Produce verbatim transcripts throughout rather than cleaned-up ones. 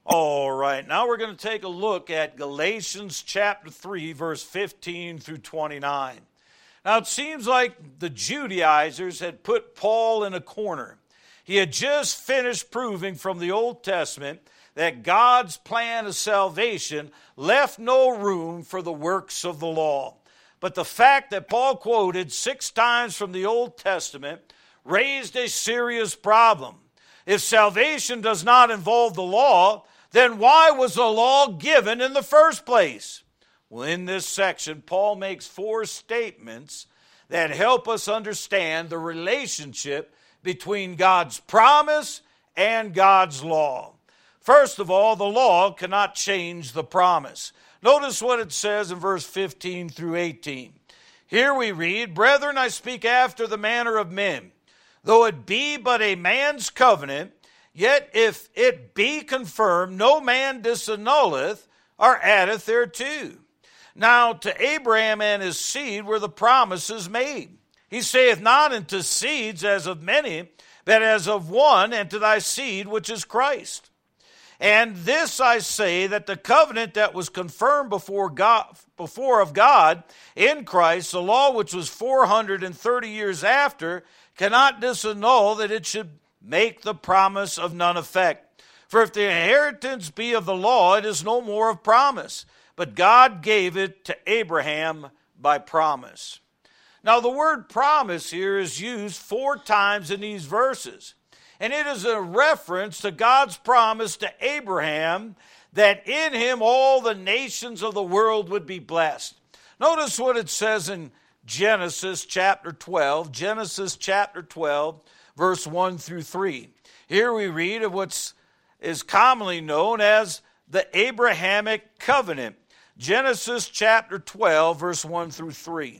All right, now we're going to take a look at Galatians chapter three, verse fifteen through twenty-nine. Now it seems like the Judaizers had put Paul in a corner. He had just finished proving from the Old Testament that God's plan of salvation left no room for the works of the law. But the fact that Paul quoted six times from the Old Testament raised a serious problem. If salvation does not involve the law, then why was the law given in the first place? Well, in this section, Paul makes four statements that help us understand the relationship between God's promise and God's law. First of all, the law cannot change the promise. Notice what it says in verse fifteen through eighteen. Here we read, "Brethren, I speak after the manner of men. Though it be but a man's covenant, yet if it be confirmed, no man disannulleth or addeth thereto. Now to Abraham and his seed were the promises made. He saith not unto seeds as of many, but as of one, and to thy seed which is Christ. And this I say, that the covenant that was confirmed before God, before of God in Christ, the law which was four hundred thirty years after, cannot disannul that it should make the promise of none effect. For if the inheritance be of the law, it is no more of promise, but God gave it to Abraham by promise." Now the word promise here is used four times in these verses. And it is a reference to God's promise to Abraham that in him all the nations of the world would be blessed. Notice what it says in Genesis chapter twelve, Genesis chapter twelve, verse one through three. Here we read of what is commonly known as the Abrahamic covenant. Genesis chapter twelve, verse one through three.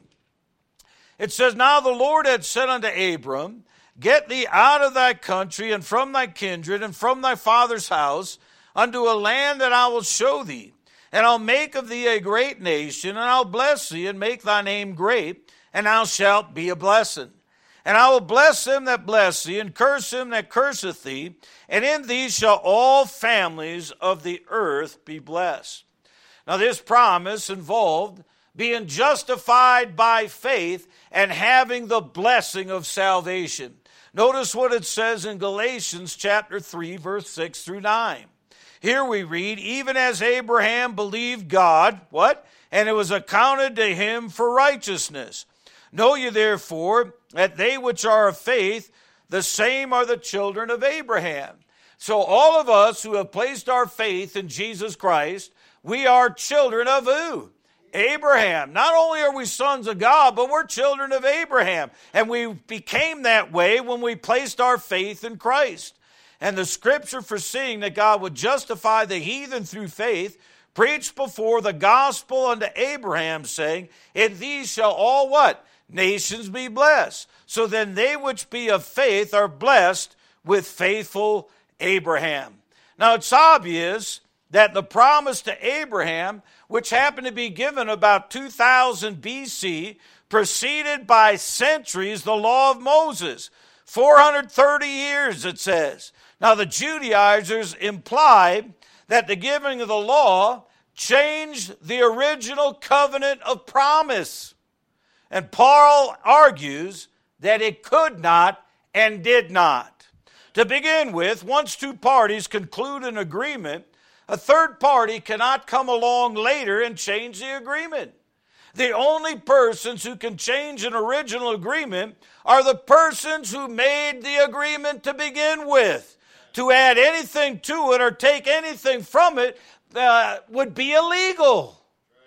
It says, "Now the Lord had said unto Abram, Get thee out of thy country, and from thy kindred, and from thy father's house, unto a land that I will show thee. And I'll make of thee a great nation, and I'll bless thee, and make thy name great, and thou shalt be a blessing. And I will bless them that bless thee, and curse him that curseth thee, and in thee shall all families of the earth be blessed." Now this promise involved being justified by faith and having the blessing of salvation. Notice what it says in Galatians chapter three, verse six through nine. Here we read, "Even as Abraham believed God," what? "And it was accounted to him for righteousness. Know ye therefore that they which are of faith, the same are the children of Abraham." So all of us who have placed our faith in Jesus Christ, we are children of who? Abraham. Not only are we sons of God, but we're children of Abraham. And we became that way when we placed our faith in Christ. And the scripture foreseeing that God would justify the heathen through faith, preached before the gospel unto Abraham, saying, "In these shall all" what? "Nations be blessed." So then they which be of faith are blessed with faithful Abraham. Now it's obvious that the promise to Abraham, which happened to be given about two thousand B C, preceded by centuries the law of Moses. four hundred thirty years, it says. Now the Judaizers implied that the giving of the law changed the original covenant of promise. And Paul argues that it could not and did not. To begin with, once two parties conclude an agreement, a third party cannot come along later and change the agreement. The only persons who can change an original agreement are the persons who made the agreement to begin with. To add anything to it or take anything from it uh, would be illegal.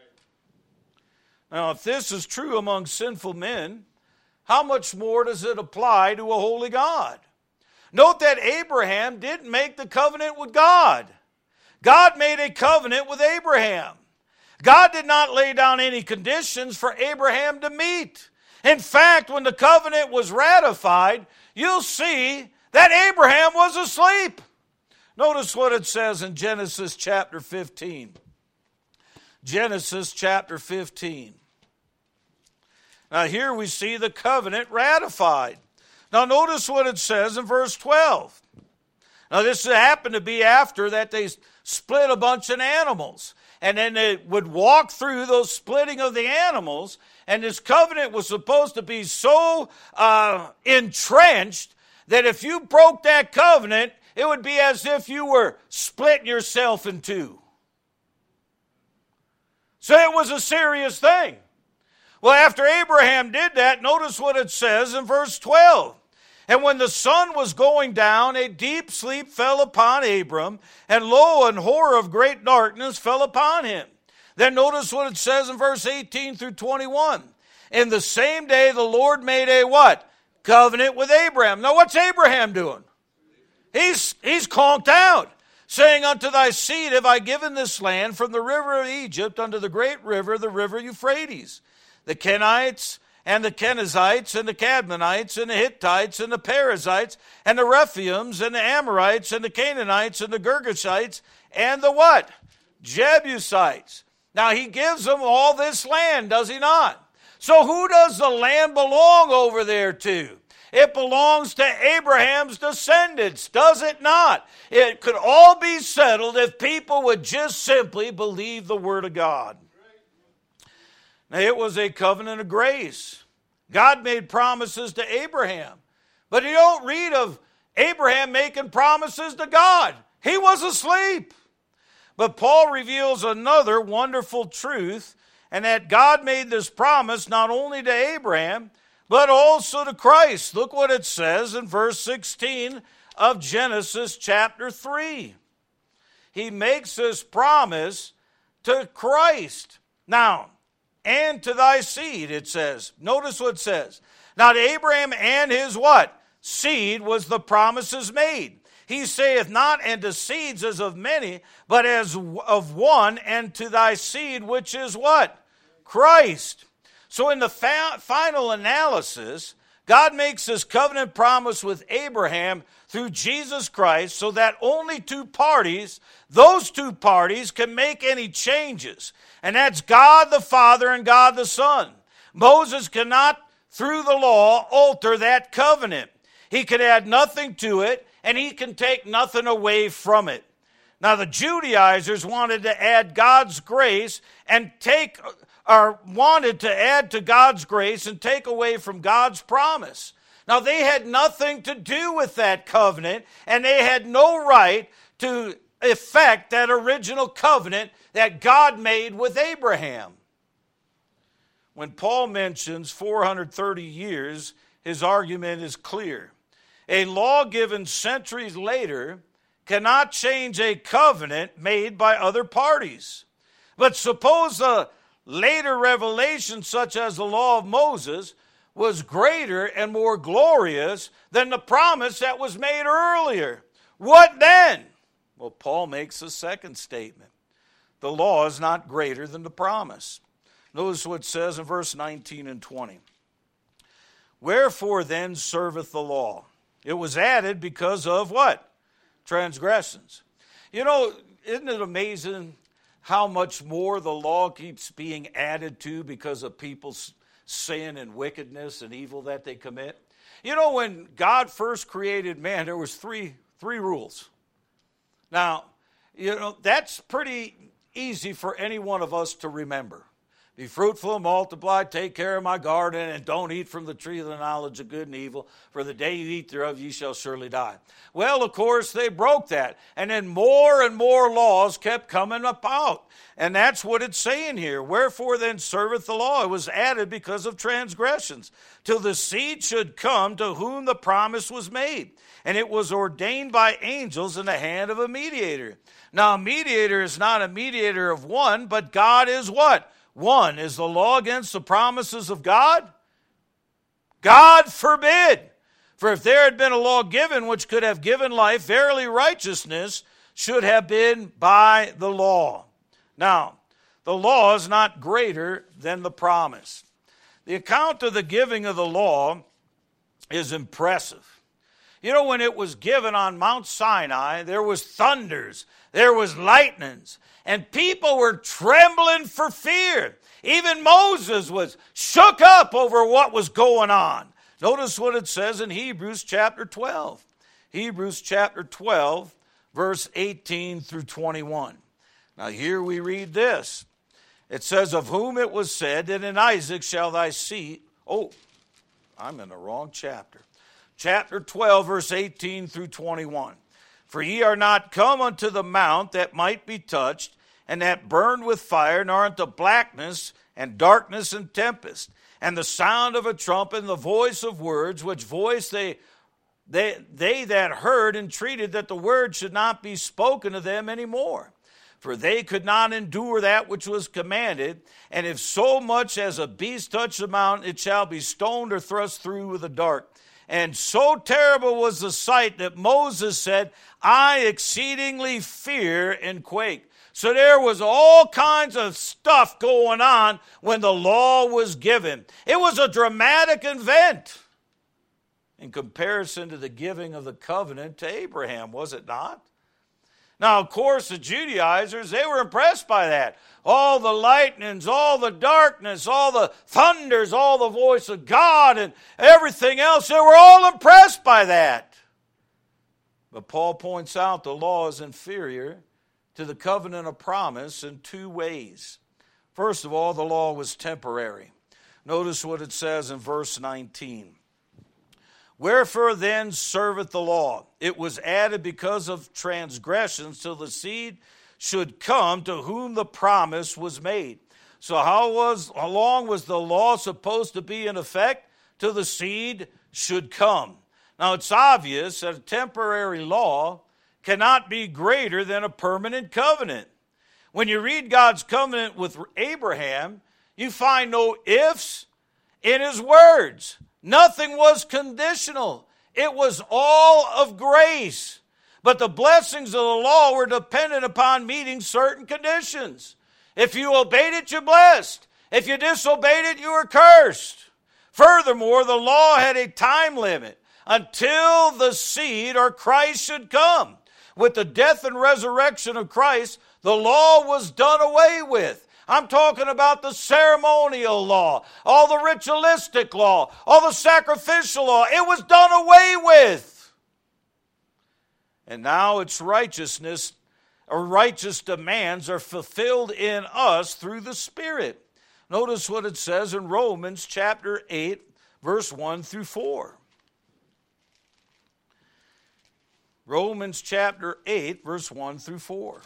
Now, if this is true among sinful men, how much more does it apply to a holy God? Note that Abraham didn't make the covenant with God. God made a covenant with Abraham. God did not lay down any conditions for Abraham to meet. In fact, when the covenant was ratified, you'll see that Abraham was asleep. Notice what it says in Genesis chapter fifteen. Genesis chapter fifteen. Now here we see the covenant ratified. Now notice what it says in verse twelve. Now, this happened to be after that they split a bunch of animals. And then they would walk through those splitting of the animals. And this covenant was supposed to be so uh, entrenched that if you broke that covenant, it would be as if you were splitting yourself in two. So it was a serious thing. Well, after Abraham did that, notice what it says in verse twelve. And when the sun was going down, a deep sleep fell upon Abram, and lo, an horror of great darkness fell upon him. Then notice what it says in verse eighteen through twenty-one. In the same day the Lord made a what? Covenant with Abraham. Now what's Abraham doing? He's, he's conked out, saying, unto thy seed have I given this land from the river of Egypt unto the great river, the river Euphrates. The Kenites and the Kenizzites and the Cadmonites and the Hittites and the Perizzites and the Rephaims and the Amorites and the Canaanites and the Girgashites and the what? Jebusites. Now he gives them all this land, does he not? So who does the land belong over there to? It belongs to Abraham's descendants, does it not? It could all be settled if people would just simply believe the Word of God. Now, it was a covenant of grace. God made promises to Abraham, but you don't read of Abraham making promises to God. He was asleep. But Paul reveals another wonderful truth, and that God made this promise not only to Abraham, but also to Christ. Look what it says in verse sixteen of Genesis chapter three. He makes this promise to Christ. Now, and to thy seed, it says. Notice what it says. Now to Abraham and his what? Seed was the promises made. He saith not, and to seeds as of many, but as of one, and to thy seed, which is what? Christ. So in the fa- final analysis, God makes this covenant promise with Abraham through Jesus Christ so that only two parties, those two parties, can make any changes. And that's God the Father and God the Son. Moses cannot, through the law, alter that covenant. He can add nothing to it, and he can take nothing away from it. Now, the Judaizers wanted to add God's grace and take, or wanted to add to God's grace and take away from God's promise. Now, they had nothing to do with that covenant, and they had no right to effect that original covenant that God made with Abraham. When Paul mentions four hundred thirty years, his argument is clear. A law given centuries later cannot change a covenant made by other parties. But suppose a later revelation, such as the law of Moses, was greater and more glorious than the promise that was made earlier. What then? Well, Paul makes a second statement. The law is not greater than the promise. Notice what it says in verse nineteen and twenty. Wherefore then serveth the law? It was added because of what? Transgressions. You know, isn't it amazing how much more the law keeps being added to because of people's sin and wickedness and evil that they commit? You know, when God first created man, there was three, three rules. Now, you know, that's pretty easy for any one of us to remember. Be fruitful and multiply, take care of my garden, and don't eat from the tree of the knowledge of good and evil, for the day you eat thereof ye shall surely die. Well, of course, they broke that. And then more and more laws kept coming about. And that's what it's saying here. Wherefore then serveth the law? It was added because of transgressions, till the seed should come to whom the promise was made. And it was ordained by angels in the hand of a mediator. Now, a mediator is not a mediator of one, but God is what? One. Is the law against the promises of God? God forbid. For if there had been a law given which could have given life, verily righteousness should have been by the law. Now, the law is not greater than the promise. The account of the giving of the law is impressive. You know, when it was given on Mount Sinai, there was thunders, there was lightnings, and people were trembling for fear. Even Moses was shook up over what was going on. Notice what it says in Hebrews chapter twelve. Hebrews chapter twelve, verse eighteen through twenty-one. Now here we read this. It says, of whom it was said that in Isaac shall thy seed... Oh, I'm in the wrong chapter. Chapter twelve, verse eighteen through twenty-one. For ye are not come unto the mount that might be touched, and that burned with fire, nor unto blackness and darkness and tempest, and the sound of a trumpet and the voice of words, which voice they, they, they that heard entreated that the word should not be spoken to them any more. For they could not endure that which was commanded, and if so much as a beast touch the mountain, it shall be stoned or thrust through with a dart. And so terrible was the sight that Moses said, I exceedingly fear and quake. So there was all kinds of stuff going on when the law was given. It was a dramatic event in comparison to the giving of the covenant to Abraham, was it not? Now, of course, the Judaizers, they were impressed by that. All the lightnings, all the darkness, all the thunders, all the voice of God and everything else, they were all impressed by that. But Paul points out the law is inferior to the covenant of promise in two ways. First of all, the law was temporary. Notice what it says in verse nineteen. Wherefore then serveth the law? It was added because of transgressions till the seed should come to whom the promise was made. So how was how long was the law supposed to be in effect? Till the seed should come. Now it's obvious that a temporary law cannot be greater than a permanent covenant. When you read God's covenant with Abraham, you find no ifs in his words. Nothing was conditional. It was all of grace. But the blessings of the law were dependent upon meeting certain conditions. If you obeyed it, you're blessed. If you disobeyed it, you were cursed. Furthermore, the law had a time limit until the seed or Christ should come. With the death and resurrection of Christ, the law was done away with. I'm talking about the ceremonial law, all the ritualistic law, all the sacrificial law. It was done away with. And now its righteousness or righteous demands are fulfilled in us through the Spirit. Notice what it says in Romans chapter eight, verse one through four. Romans chapter eight, verse one through four.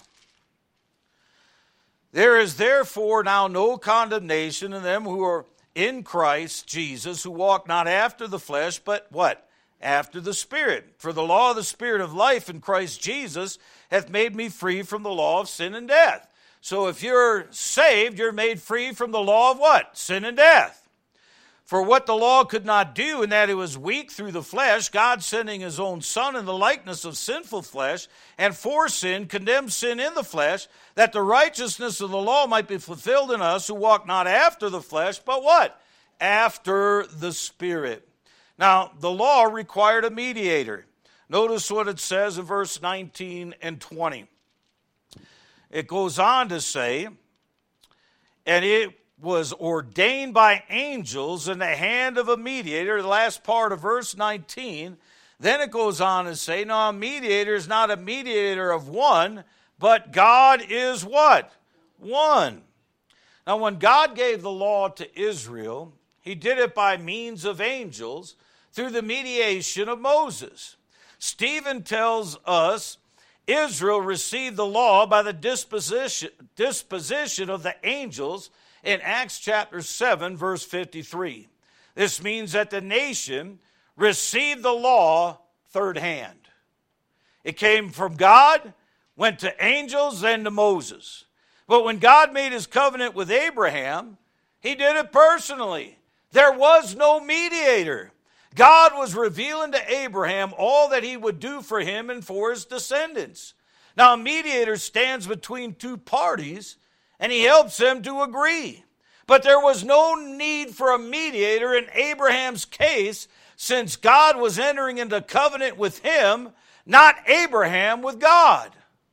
There is therefore now no condemnation in them who are in Christ Jesus, who walk not after the flesh, but what? After the Spirit. For the law of the Spirit of life in Christ Jesus hath made me free from the law of sin and death. So if you're saved, you're made free from the law of what? Sin and death. For what the law could not do, in that it was weak through the flesh, God sending his own Son in the likeness of sinful flesh, and for sin, condemned sin in the flesh, that the righteousness of the law might be fulfilled in us who walk not after the flesh, but what? After the Spirit. Now, the law required a mediator. Notice what it says in verse nineteen and twenty. It goes on to say, and it was ordained by angels in the hand of a mediator, the last part of verse nineteen. Then it goes on to say, no, a mediator is not a mediator of one, but God is what? One. Now, when God gave the law to Israel, he did it by means of angels through the mediation of Moses. Stephen tells us Israel received the law by the disposition, disposition of the angels in Acts chapter seven, verse fifty-three. This means that the nation received the law third hand. It came from God, went to angels, then to Moses. But when God made his covenant with Abraham, he did it personally. There was no mediator. God was revealing to Abraham all that he would do for him and for his descendants. Now, a mediator stands between two parties, and he helps them to agree. But there was no need for a mediator in Abraham's case, since God was entering into covenant with him, not Abraham with God.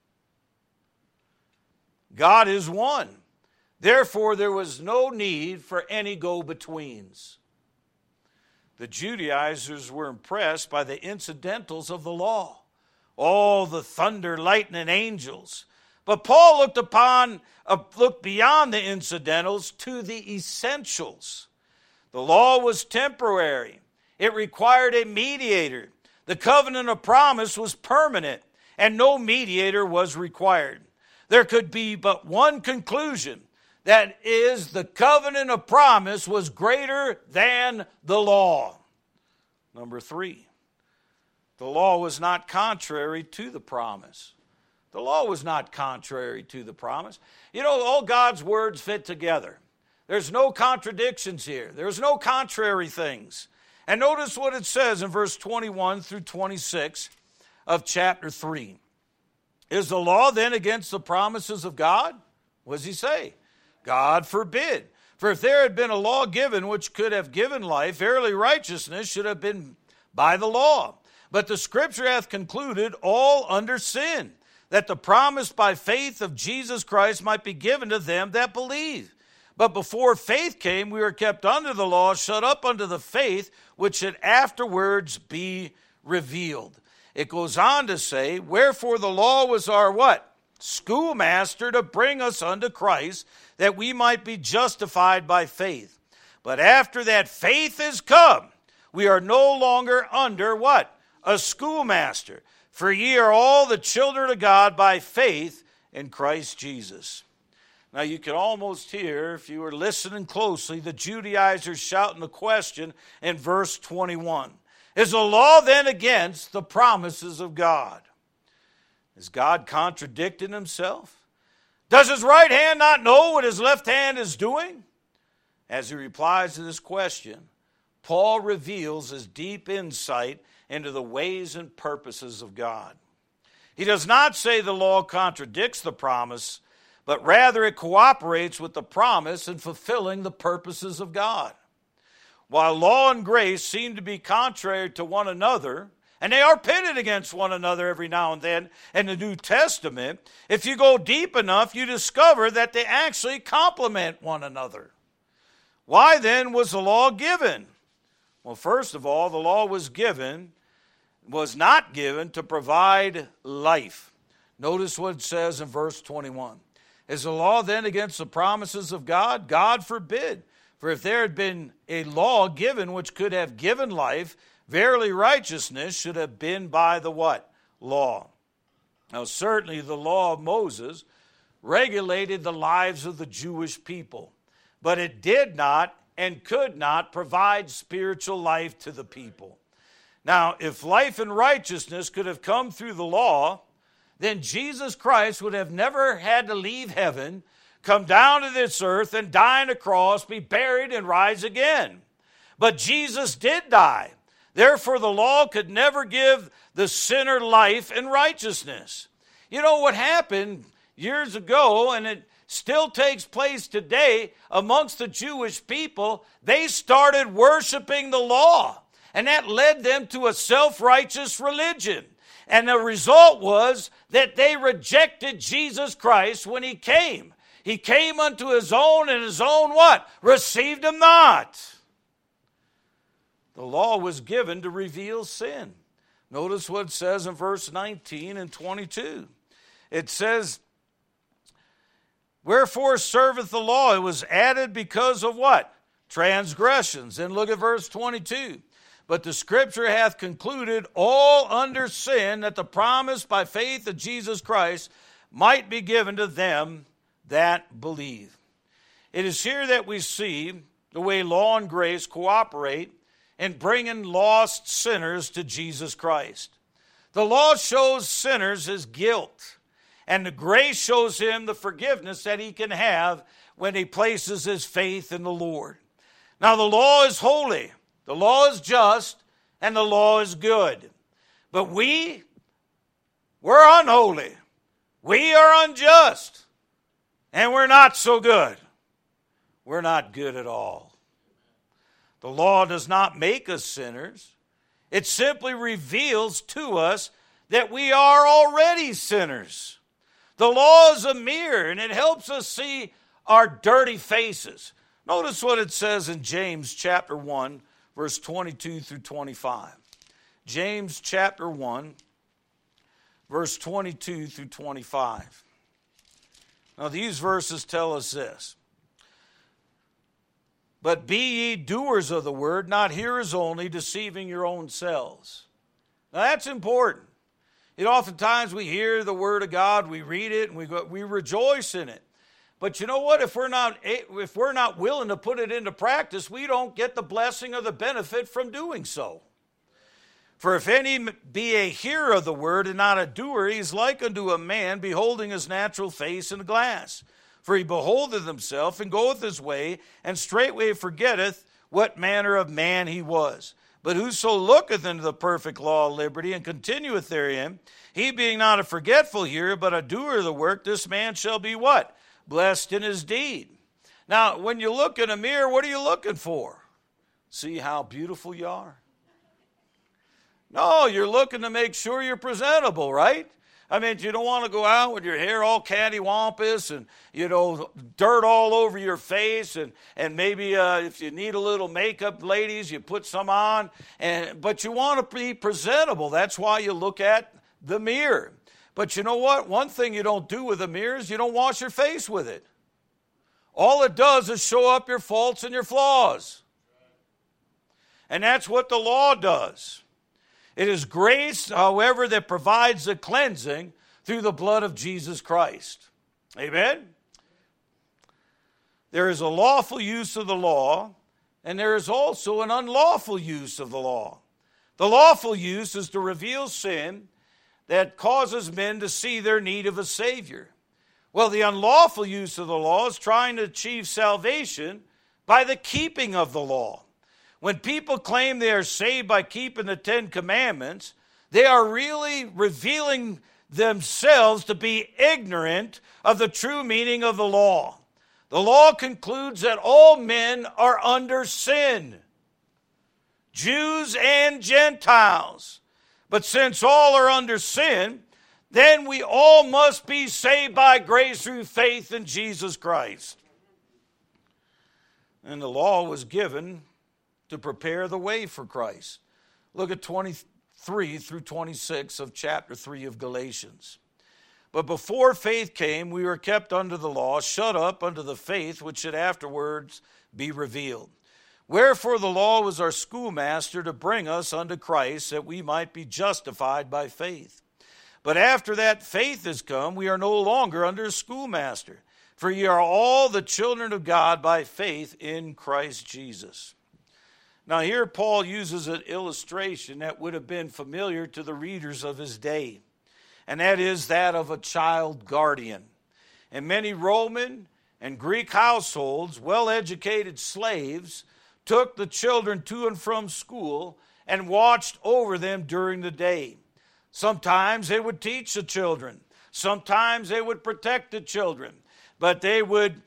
God is one. Therefore, there was no need for any go-betweens. The Judaizers were impressed by the incidentals of the law, all the thunder, lightning, angels. But Paul looked upon, uh, looked beyond the incidentals to the essentials. The law was temporary. It required a mediator. The covenant of promise was permanent, and no mediator was required. There could be but one conclusion, that is, the covenant of promise was greater than the law. Number three, the law was not contrary to the promise. The law was not contrary to the promise. You know, all God's words fit together. There's no contradictions here. There's no contrary things. And notice what it says in verse twenty-one through twenty-six of chapter three. Is the law then against the promises of God? What does he say? God forbid. For if there had been a law given which could have given life, verily righteousness should have been by the law. But the Scripture hath concluded all under sin, that the promise by faith of Jesus Christ might be given to them that believe. But before faith came, we were kept under the law, shut up unto the faith, which should afterwards be revealed. It goes on to say, wherefore the law was our what? Schoolmaster to bring us unto Christ, that we might be justified by faith. But after that faith is come, we are no longer under what? A schoolmaster. For ye are all the children of God by faith in Christ Jesus. Now you can almost hear, if you were listening closely, the Judaizers shouting the question in verse twenty-one. Is the law then against the promises of God? Is God contradicting himself? Does his right hand not know what his left hand is doing? As he replies to this question, Paul reveals his deep insight into the ways and purposes of God. He does not say the law contradicts the promise, but rather it cooperates with the promise in fulfilling the purposes of God. While law and grace seem to be contrary to one another, and they are pitted against one another every now and then in the New Testament, if you go deep enough, you discover that they actually complement one another. Why then was the law given? Well, first of all, the law was given, was not given to provide life. Notice what it says in verse twenty-one. Is the law then against the promises of God? God forbid. For if there had been a law given which could have given life, verily righteousness should have been by the what? Law. Now certainly the law of Moses regulated the lives of the Jewish people, but it did not and could not provide spiritual life to the people. Now, if life and righteousness could have come through the law, then Jesus Christ would have never had to leave heaven, come down to this earth and die on a cross, be buried and rise again. But Jesus did die. Therefore, the law could never give the sinner life and righteousness. You know what happened years ago, and it still takes place today amongst the Jewish people? They started worshiping the law, and that led them to a self-righteous religion. And the result was that they rejected Jesus Christ when he came. He came unto his own, and his own what? Received him not. The law was given to reveal sin. Notice what it says in verse nineteen and twenty-two. It says, wherefore serveth the law? It was added because of what? Transgressions. And look at verse twenty-two. But the Scripture hath concluded all under sin, that the promise by faith of Jesus Christ might be given to them that believe. It is here that we see the way law and grace cooperate in bringing lost sinners to Jesus Christ. The law shows sinners his guilt, and the grace shows him the forgiveness that he can have when he places his faith in the Lord. Now, the law is holy, the law is just, and the law is good. But we, we're unholy, we are unjust, and we're not so good. We're not good at all. The law does not make us sinners. It simply reveals to us that we are already sinners. The law is a mirror, and it helps us see our dirty faces. Notice what it says in James chapter one, verse twenty-two through twenty-five. James chapter one, verse twenty-two through twenty-five. Now these verses tell us this. But be ye doers of the word, not hearers only, deceiving your own selves. Now that's important. You know, oftentimes we hear the word of God, we read it, and we go, we rejoice in it. But you know what? If we're not if we're not willing to put it into practice, we don't get the blessing or the benefit from doing so. For if any be a hearer of the word and not a doer, he is like unto a man beholding his natural face in a glass. For he beholdeth himself and goeth his way, and straightway forgetteth what manner of man he was. But whoso looketh into the perfect law of liberty and continueth therein, he being not a forgetful hearer, but a doer of the work, this man shall be what? Blessed in his deed. Now, when you look in a mirror, what are you looking for? See how beautiful you are? No, you're looking to make sure you're presentable, right? I mean, you don't want to go out with your hair all cattywampus and, you know, dirt all over your face. And, and maybe uh, if you need a little makeup, ladies, you put some on. And But you want to be presentable. That's why you look at the mirror. But you know what? One thing you don't do with a mirror is you don't wash your face with it. All it does is show up your faults and your flaws. And that's what the law does. It is grace, however, that provides the cleansing through the blood of Jesus Christ. Amen? There is a lawful use of the law, and there is also an unlawful use of the law. The lawful use is to reveal sin that causes men to see their need of a Savior. Well, the unlawful use of the law is trying to achieve salvation by the keeping of the law. When people claim they are saved by keeping the Ten Commandments, they are really revealing themselves to be ignorant of the true meaning of the law. The law concludes that all men are under sin, Jews and Gentiles. But since all are under sin, then we all must be saved by grace through faith in Jesus Christ. And the law was given to prepare the way for Christ. Look at twenty-three through twenty-six of chapter three of Galatians. But before faith came, we were kept under the law, shut up under the faith which should afterwards be revealed. Wherefore the law was our schoolmaster to bring us unto Christ, that we might be justified by faith. But after that faith is come, we are no longer under a schoolmaster. For ye are all the children of God by faith in Christ Jesus. Now here Paul uses an illustration that would have been familiar to the readers of his day, and that is that of a child guardian. In many Roman and Greek households, well-educated slaves took the children to and from school and watched over them during the day. Sometimes they would teach the children. Sometimes they would protect the children. But they would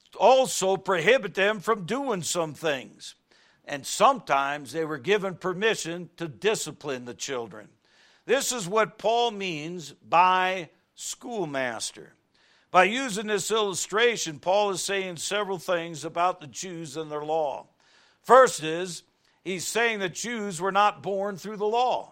also prohibit them from doing some things. And sometimes they were given permission to discipline the children. This is what Paul means by schoolmaster. By using this illustration, Paul is saying several things about the Jews and their law. First is, he's saying that Jews were not born through the law,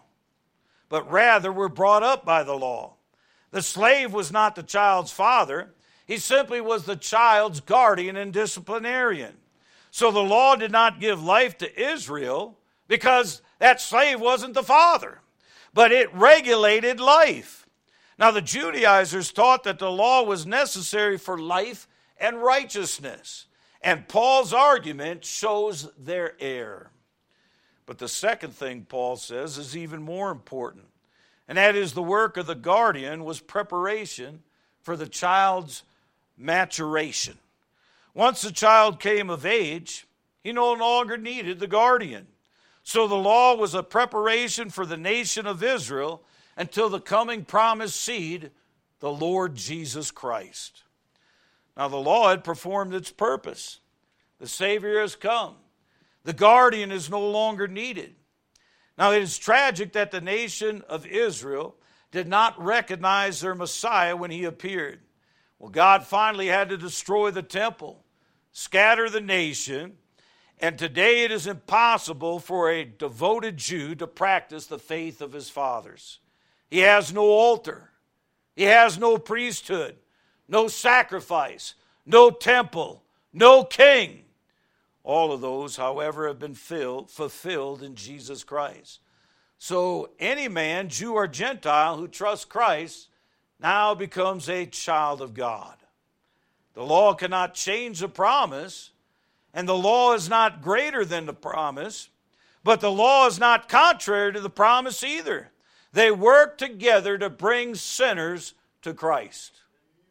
but rather were brought up by the law. The slave was not the child's father. He simply was the child's guardian and disciplinarian. So the law did not give life to Israel because that slave wasn't the father, but it regulated life. Now the Judaizers taught that the law was necessary for life and righteousness, and Paul's argument shows their error. But the second thing Paul says is even more important, and that is the work of the guardian was preparation for the child's maturation. Once the child came of age, he no longer needed the guardian. So the law was a preparation for the nation of Israel until the coming promised seed, the Lord Jesus Christ. Now the law had performed its purpose. The Savior has come. The guardian is no longer needed. Now it is tragic that the nation of Israel did not recognize their Messiah when he appeared. Well, God finally had to destroy the temple, scatter the nation, And today it is impossible for a devoted Jew to practice the faith of his fathers. He has no altar. He has no priesthood, no sacrifice, no temple, no king. All of those, however, have been filled, fulfilled in Jesus Christ. So any man, Jew or Gentile, who trusts Christ now becomes a child of God. The law cannot change the promise, and the law is not greater than the promise, but the law is not contrary to the promise either. They work together to bring sinners to Christ.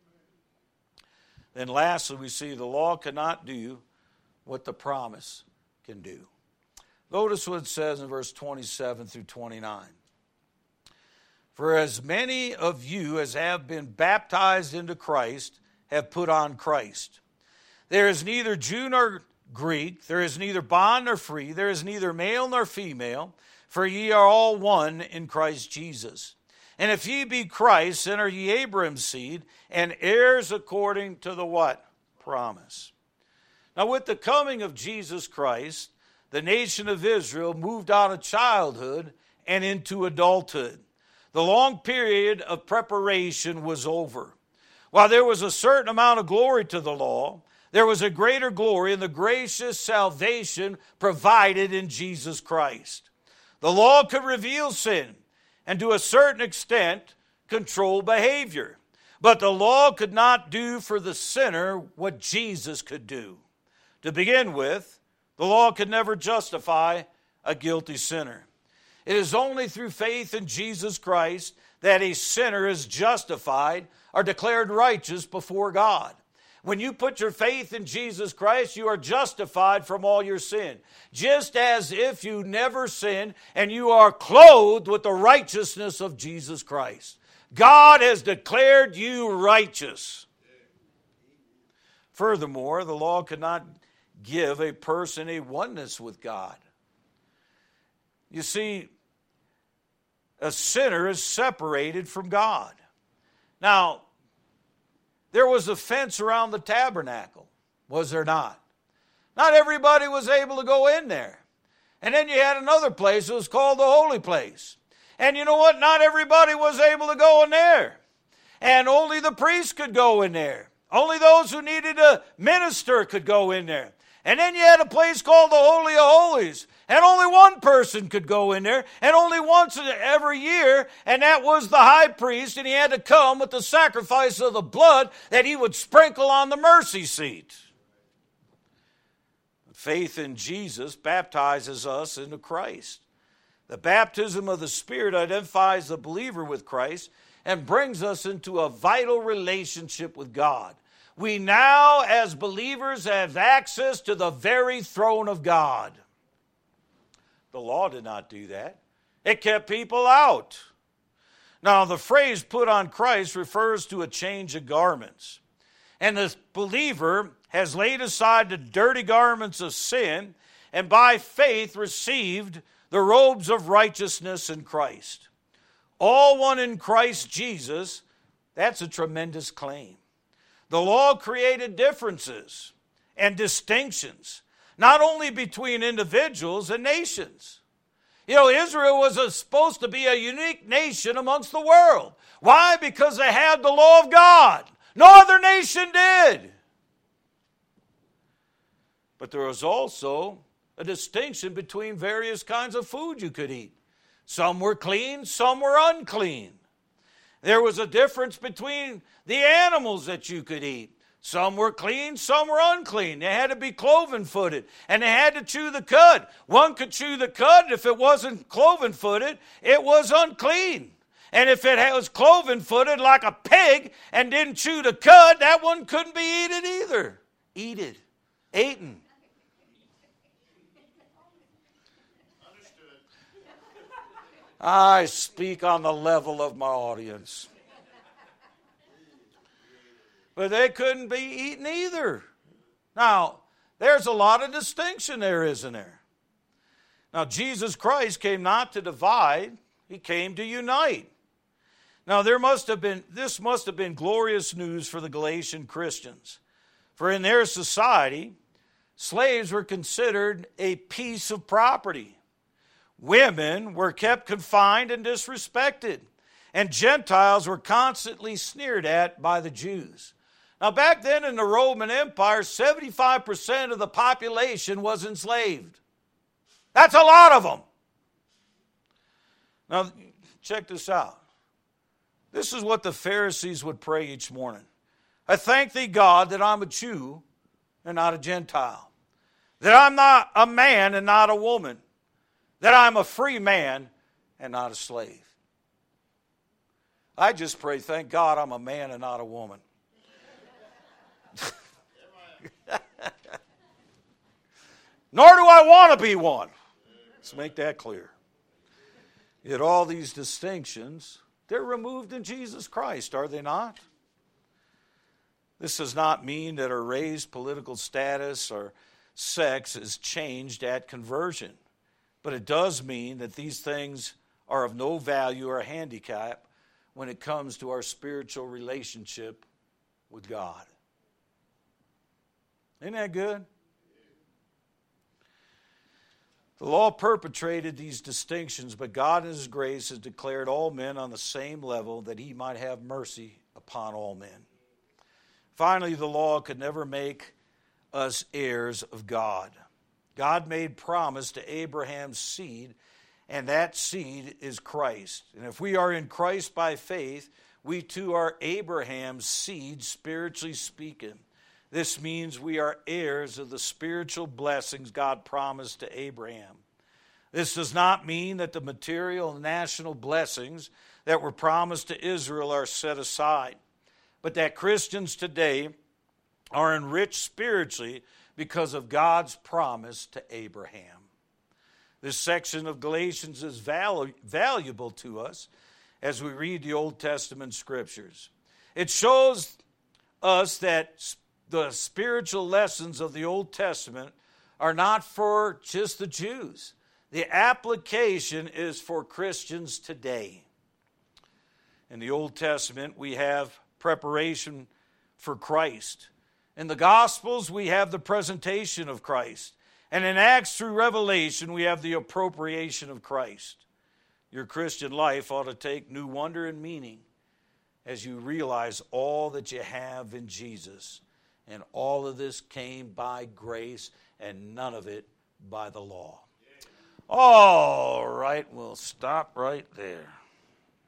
Then lastly, we see the law cannot do what the promise can do. Notice what it says in verse twenty-seven through twenty-nine. For as many of you as have been baptized into Christ have put on Christ. There is neither Jew nor Greek, there is neither bond nor free, there is neither male nor female, for ye are all one in Christ Jesus. And if ye be Christ, then are ye Abraham's seed, and heirs according to the what? Promise. Now with the coming of Jesus Christ, the nation of Israel moved out of childhood and into adulthood. The long period of preparation was over. While there was a certain amount of glory to the law, there was a greater glory in the gracious salvation provided in Jesus Christ. The law could reveal sin and to a certain extent control behavior. But the law could not do for the sinner what Jesus could do. To begin with, the law could never justify a guilty sinner. It is only through faith in Jesus Christ that a sinner is justified or declared righteous before God. When you put your faith in Jesus Christ, you are justified from all your sin. Just as if you never sinned, and you are clothed with the righteousness of Jesus Christ. God has declared you righteous. Furthermore, the law could not give a person a oneness with God. You see, a sinner is separated from God. Now, there was a fence around the tabernacle, was there not? Not everybody was able to go in there. And then you had another place that was called the holy place. And you know what? Not everybody was able to go in there. And only the priest could go in there. Only those who needed a minister could go in there. And then you had a place called the Holy of Holies. And only one person could go in there. And only once every year. And that was the high priest. And he had to come with the sacrifice of the blood that he would sprinkle on the mercy seat. Faith in Jesus baptizes us into Christ. The baptism of the Spirit identifies the believer with Christ and brings us into a vital relationship with God. We now, as believers, have access to the very throne of God. The law did not do that. It kept people out. Now, the phrase put on Christ refers to a change of garments. And the believer has laid aside the dirty garments of sin and by faith received the robes of righteousness in Christ. All one in Christ Jesus, that's a tremendous claim. The law created differences and distinctions, not only between individuals and nations. You know, Israel was a, supposed to be a unique nation amongst the world. Why? Because they had the law of God. No other nation did. But there was also a distinction between various kinds of food you could eat. Some were clean, some were unclean. There was a difference between the animals that you could eat. Some were clean, some were unclean. They had to be cloven-footed, and they had to chew the cud. One could chew the cud. If it wasn't cloven-footed, it was unclean. And if it was cloven-footed like a pig and didn't chew the cud, that one couldn't be eaten either. Eaten. Eaten. I speak on the level of my audience. But they couldn't be eaten either. Now, there's a lot of distinction there, isn't there? Now, Jesus Christ came not to divide, he came to unite. Now, there must have been, this must have been glorious news for the Galatian Christians. For in their society, slaves were considered a piece of property. Women were kept confined and disrespected. And Gentiles were constantly sneered at by the Jews. Now, back then in the Roman Empire, seventy-five percent of the population was enslaved. That's a lot of them. Now, check this out. This is what the Pharisees would pray each morning. I thank thee, God, that I'm a Jew and not a Gentile. That I'm not a man and not a woman. That I'm a free man and not a slave. I just pray, thank God I'm a man and not a woman. Nor do I want to be one. Let's make that clear. Yet all these distinctions, they're removed in Jesus Christ, are they not? This does not mean that our race, political status, or sex is changed at conversion. But it does mean that these things are of no value or handicap when it comes to our spiritual relationship with God. Isn't that good? The law perpetrated these distinctions, but God in His grace has declared all men on the same level that He might have mercy upon all men. Finally, the law could never make us heirs of God. God made promise to Abraham's seed, and that seed is Christ. And if we are in Christ by faith, we too are Abraham's seed, spiritually speaking. This means we are heirs of the spiritual blessings God promised to Abraham. This does not mean that the material and national blessings that were promised to Israel are set aside, but that Christians today are enriched spiritually because of God's promise to Abraham. This section of Galatians is valu- valuable to us as we read the Old Testament scriptures. It shows us that the spiritual lessons of the Old Testament are not for just the Jews. The application is for Christians today. In the Old Testament, we have preparation for Christ. In the Gospels, we have the presentation of Christ. And in Acts through Revelation, we have the appropriation of Christ. Your Christian life ought to take new wonder and meaning as you realize all that you have in Jesus. And all of this came by grace and none of it by the law. All right, we'll stop right there.